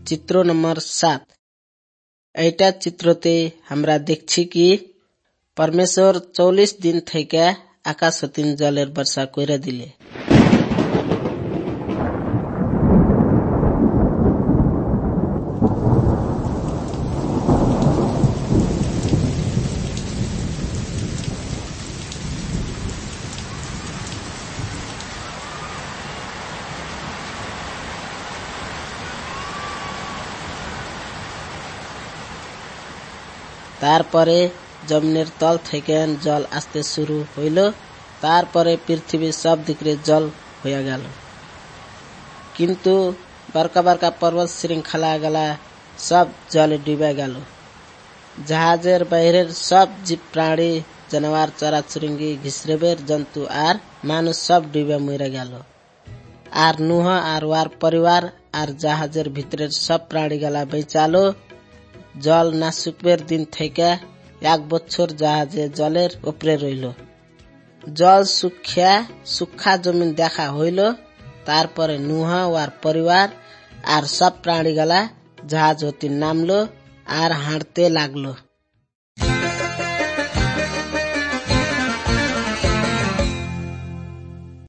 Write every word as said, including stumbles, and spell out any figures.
চিত্র নম্বর সাত। এইটা চিত্রতে আমরা দেখছি কি পরমেশ্বর চল্লিশ দিন থেকে আকাশ হতিন জলের বর্ষা কইরা দিলে। তারপরে জমিনের তল থেকে জল আসতে শুরু হইল। তারপরে পৃথিবীর সব দিকে জল হইয়া গেল। কিন্তু বরকা বরকা পর্বত শৃঙ্খলা গলা সব জলে ডুবে গেল। জাহাজের বাইরের সব জীব প্রাণী, জানোয়ার, চরাচুরঙ্গি, ঘিসরেবের জন্তু আর মানুষ সব ডুবে মরে গেল। আর নুহ আর ওয়ার পরিবার আর জাহাজের ভিতরের সব প্রাণী গলা বেঁচালো। জল না শুকবের দিন থেকে এক বছর জাহাজে জলের উপরে রইল। জল শুকিয়া শুক্ষা জমিন দেখা হইল। তারপরে নুহ ওয়ার পরিবার আর সব প্রাণী গলা জাহাজ হতে নামলো আর হাঁটতে লাগলো।